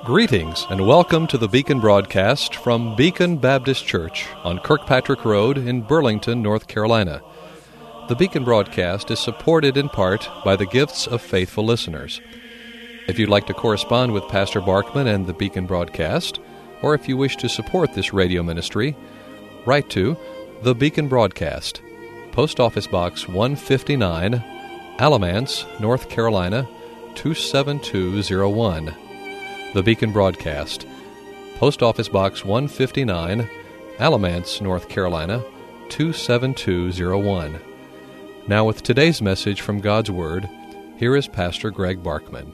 Greetings and welcome to the Beacon broadcast from Beacon Baptist Church on Kirkpatrick Road in Burlington, North Carolina. The Beacon broadcast is supported in part by the gifts of faithful listeners. If you'd like to correspond with Pastor Barkman and the Beacon broadcast, or if you wish to support this radio ministry, write to The Beacon Broadcast, Post Office Box 159, Alamance, North Carolina, 27201. The Beacon Broadcast, Post Office Box 159, Alamance, North Carolina, 27201. Now with today's message from God's Word, here is Pastor Greg Barkman.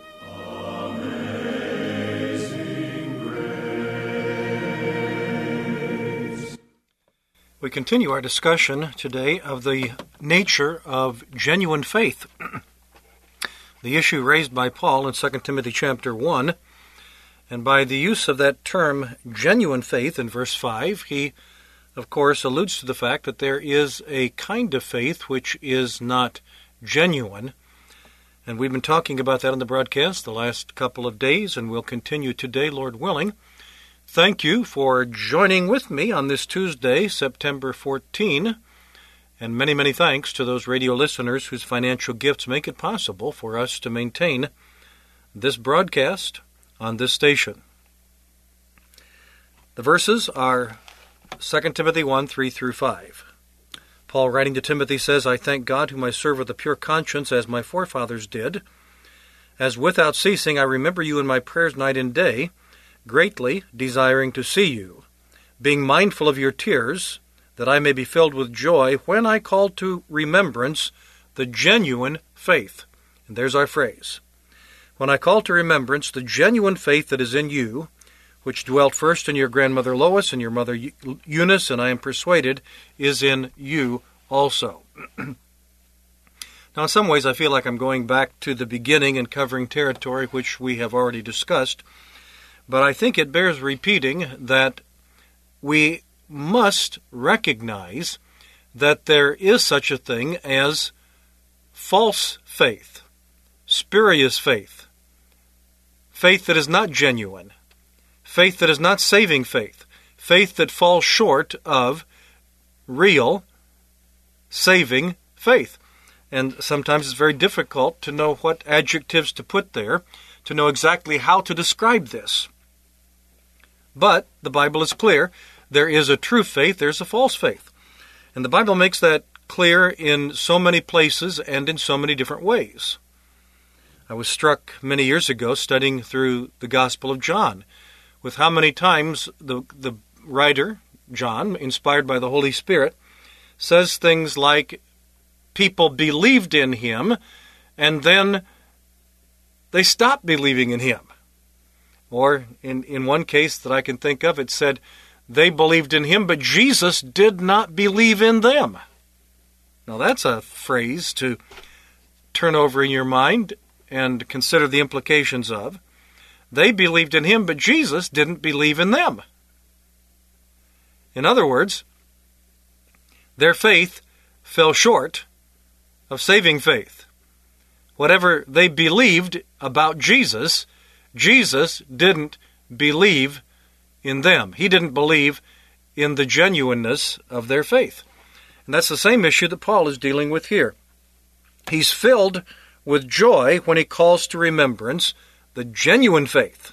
We continue our discussion today of the nature of genuine faith. The issue raised by Paul in 2 Timothy chapter 1, and by the use of that term genuine faith in verse 5, he, of course, alludes to the fact that there is a kind of faith which is not genuine. And we've been talking about that on the broadcast the last couple of days, and we'll continue today, Lord willing. Thank you for joining with me on this Tuesday, September 14, and many, many thanks to those radio listeners whose financial gifts make it possible for us to maintain this broadcast on this station. The verses are 2 Timothy 1, 3 through 5. Paul, writing to Timothy, says, I thank God whom I serve with a pure conscience, as my forefathers did, as without ceasing I remember you in my prayers night and day, greatly desiring to see you, being mindful of your tears, that I may be filled with joy when I call to remembrance the genuine faith. And there's our phrase. When I call to remembrance the genuine faith that is in you, which dwelt first in your grandmother Lois and your mother Eunice, and I am persuaded is in you also. Now, in some ways, I feel like I'm going back to the beginning and covering territory which we have already discussed, but I think it bears repeating that we must recognize that there is such a thing as false faith, spurious faith, faith that is not genuine, faith that is not saving faith, faith that falls short of real saving faith. And sometimes it's very difficult to know what adjectives to put there, to know exactly how to describe this. But the Bible is clear. There is a true faith, there's a false faith. And the Bible makes that clear in so many places and in so many different ways. I was struck many years ago studying through the Gospel of John with how many times the writer, John, inspired by the Holy Spirit, says things like people believed in him and then they stopped believing in him. Or in one case that I can think of, it said, they believed in him, but Jesus did not believe in them. Now that's a phrase to turn over in your mind and consider the implications of. They believed in him, but Jesus didn't believe in them. In other words, their faith fell short of saving faith. Whatever they believed about Jesus, Jesus didn't believe in them. He didn't believe in the genuineness of their faith. And that's the same issue that Paul is dealing with here. He's filled with joy when he calls to remembrance the genuine faith.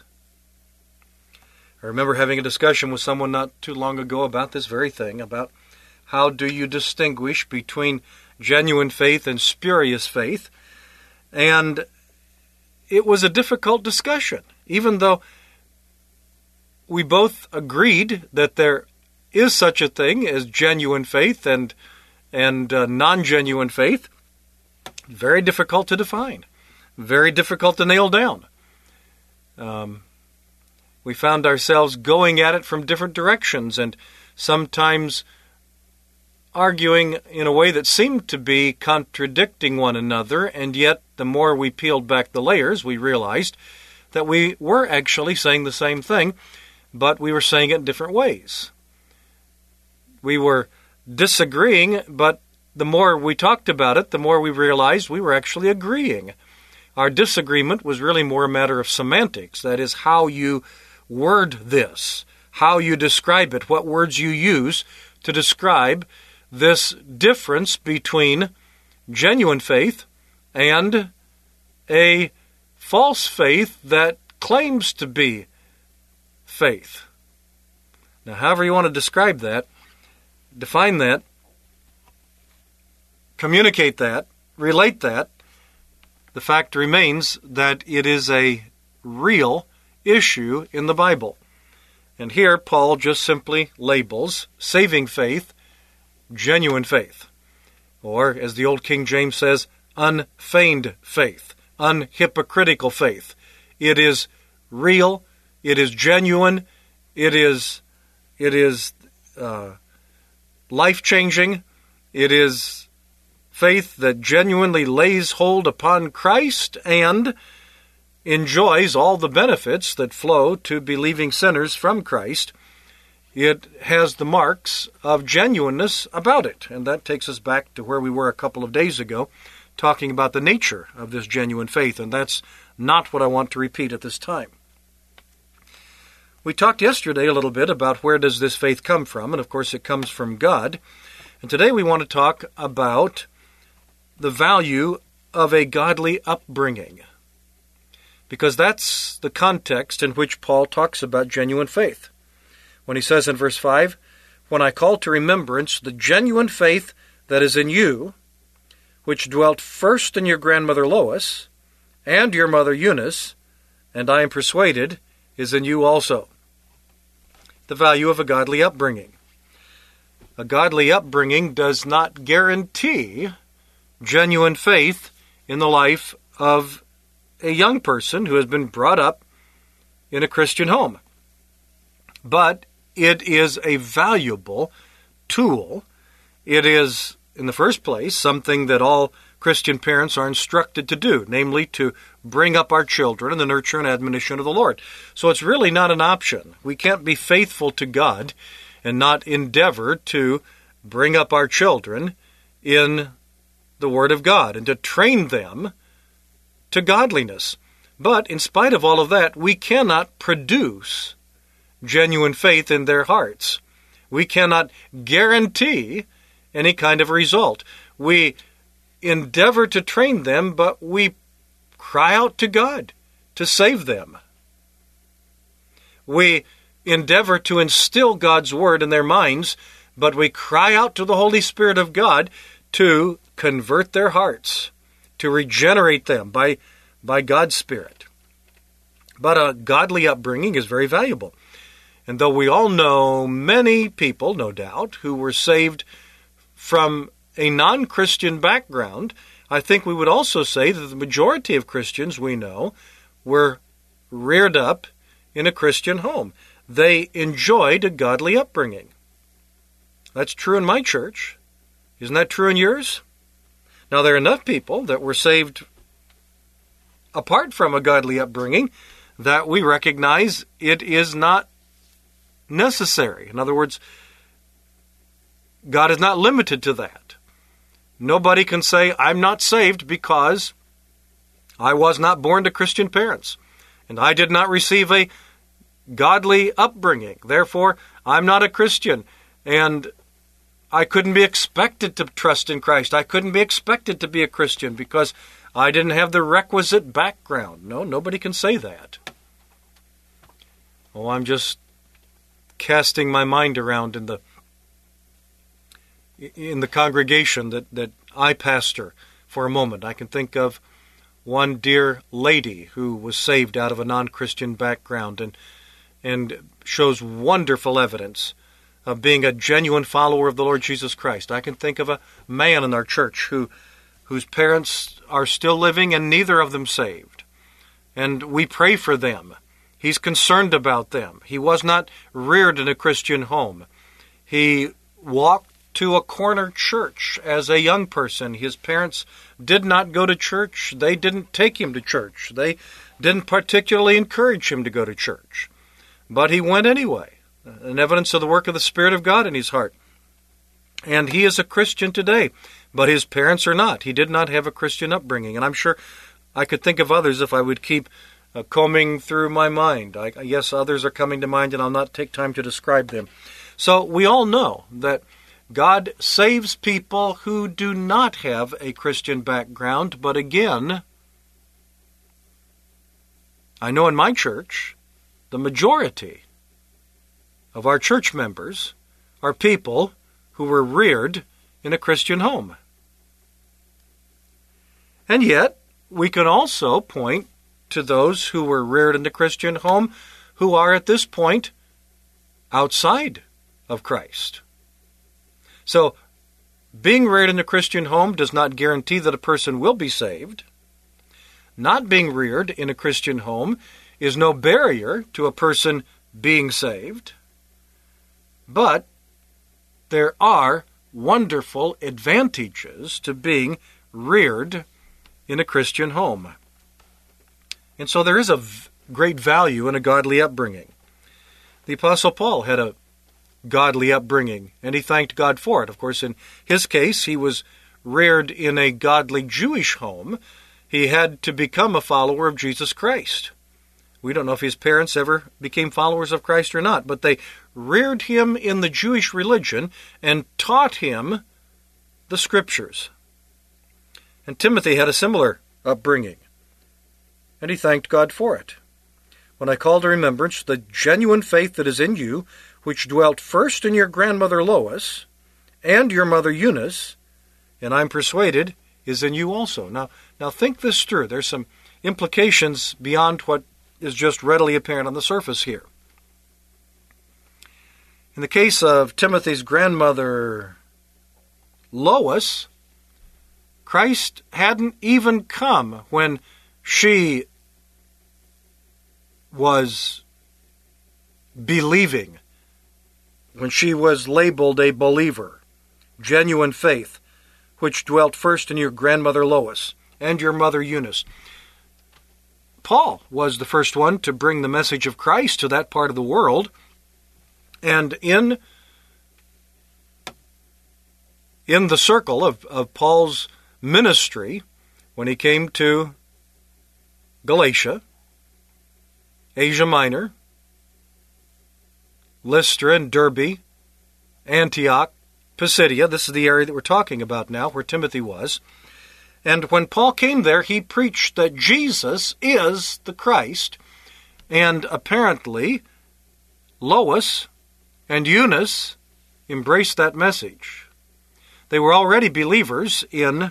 I remember having a discussion with someone not too long ago about this very thing, about how do you distinguish between genuine faith and spurious faith. And it was a difficult discussion, even though we both agreed that there is such a thing as genuine faith and non-genuine faith. Very difficult to define. Very difficult to nail down. We found ourselves going at it from different directions and sometimes arguing in a way that seemed to be contradicting one another, and yet the more we peeled back the layers, we realized that we were actually saying the same thing, but we were saying it in different ways. We were disagreeing, but the more we talked about it, the more we realized we were actually agreeing. Our disagreement was really more a matter of semantics, that is, how you word this, how you describe it, what words you use to describe this difference between genuine faith and a false faith that claims to be faith. Now, however you want to describe that, define that, communicate that, relate that, the fact remains that it is a real issue in the Bible. And here, Paul just simply labels saving faith genuine faith. Or, as the old King James says, unfeigned faith, unhypocritical faith. It is real, it is genuine, it is life-changing, it is faith that genuinely lays hold upon Christ and enjoys all the benefits that flow to believing sinners from Christ. It has the marks of genuineness about it. And that takes us back to where we were a couple of days ago, talking about the nature of this genuine faith. And that's not what I want to repeat at this time. We talked yesterday a little bit about where does this faith come from. And of course it comes from God. And today we want to talk about the value of a godly upbringing, because that's the context in which Paul talks about genuine faith. When he says in verse 5, "When I call to remembrance the genuine faith that is in you, which dwelt first in your grandmother Lois and your mother Eunice, and I am persuaded is in you also." The value of a godly upbringing. A godly upbringing does not guarantee genuine faith in the life of a young person who has been brought up in a Christian home. But it is a valuable tool. It is, in the first place, something that all Christian parents are instructed to do, namely to bring up our children in the nurture and admonition of the Lord. So it's really not an option. We can't be faithful to God and not endeavor to bring up our children in the Word of God and to train them to godliness. But in spite of all of that, we cannot produce genuine faith in their hearts. We cannot guarantee any kind of result. We endeavor to train them, but we cry out to God to save them. We endeavor to instill God's Word in their minds, but we cry out to the Holy Spirit of God to convert their hearts, to regenerate them by God's Spirit. But a godly upbringing is very valuable. And though we all know many people, no doubt, who were saved from a non-Christian background, I think we would also say that the majority of Christians we know were reared up in a Christian home. They enjoyed a godly upbringing. That's true in my church. Isn't that true in yours? Now, there are enough people that were saved apart from a godly upbringing that we recognize it is not necessary. In other words, God is not limited to that. Nobody can say, I'm not saved because I was not born to Christian parents, and I did not receive a godly upbringing. Therefore, I'm not a Christian, and I couldn't be expected to trust in Christ. I couldn't be expected to be a Christian because I didn't have the requisite background. No, nobody can say that. Oh, I'm just casting my mind around in the congregation that I pastor for a moment. I can think of one dear lady who was saved out of a non-Christian background and shows wonderful evidence of being a genuine follower of the Lord Jesus Christ. I can think of a man in our church whose parents are still living and neither of them saved. And we pray for them. He's concerned about them. He was not reared in a Christian home. He walked to a corner church as a young person. His parents did not go to church. They didn't take him to church. They didn't particularly encourage him to go to church. But he went anyway, an evidence of the work of the Spirit of God in his heart. And he is a Christian today, but his parents are not. He did not have a Christian upbringing. And I'm sure I could think of others if I would keep combing through my mind. Yes, others are coming to mind, and I'll not take time to describe them. So we all know that God saves people who do not have a Christian background, but again, I know in my church, the majority of our church members are people who were reared in a Christian home. And yet, we can also point to those who were reared in a Christian home who are at this point outside of Christ. So, being reared in a Christian home does not guarantee that a person will be saved. Not being reared in a Christian home is no barrier to a person being saved. But there are wonderful advantages to being reared in a Christian home. And so there is a great value in a godly upbringing. The Apostle Paul had a godly upbringing, and he thanked God for it. Of course, in his case, he was reared in a godly Jewish home. He had to become a follower of Jesus Christ. We don't know if his parents ever became followers of Christ or not, but they reared him in the Jewish religion and taught him the Scriptures. And Timothy had a similar upbringing, and he thanked God for it. When I call to remembrance the genuine faith that is in you, which dwelt first in your grandmother Lois and your mother Eunice, and I'm persuaded is in you also. Now think this through. There's some implications beyond what is just readily apparent on the surface here. In the case of Timothy's grandmother Lois, Christ hadn't even come when she was believing, when she was labeled a believer. Genuine faith, which dwelt first in your grandmother Lois and your mother Eunice. Paul was the first one to bring the message of Christ to that part of the world, and in the circle of Paul's ministry, when he came to Galatia, Asia Minor, Lystra and Derbe, Antioch, Pisidia, this is the area that we're talking about now, where Timothy was. And when Paul came there, he preached that Jesus is the Christ, and apparently Lois and Eunice embraced that message. They were already believers in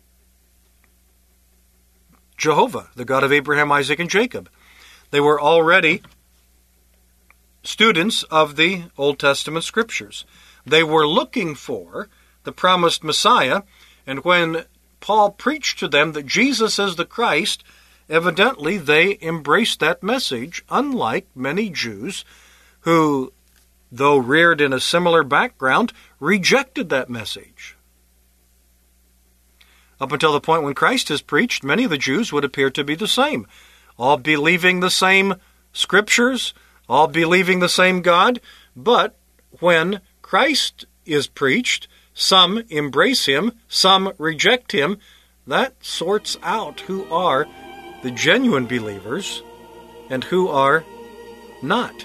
Jehovah, the God of Abraham, Isaac, and Jacob. They were already students of the Old Testament Scriptures. They were looking for the promised Messiah, and when Paul preached to them that Jesus is the Christ, evidently they embraced that message, unlike many Jews who, though reared in a similar background, rejected that message. Up until the point when Christ is preached, many of the Jews would appear to be the same, all believing the same Scriptures, all believing the same God, but when Christ is preached, some embrace him, some reject him. That sorts out who are the genuine believers and who are not.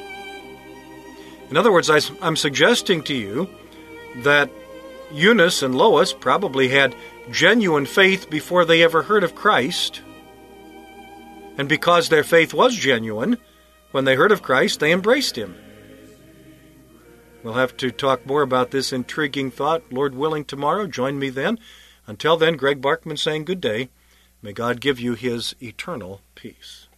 In other words, I'm suggesting to you that Eunice and Lois probably had genuine faith before they ever heard of Christ. And because their faith was genuine, when they heard of Christ, they embraced him. We'll have to talk more about this intriguing thought, Lord willing, tomorrow. Join me then. Until then, Greg Barkman saying good day. May God give you his eternal peace.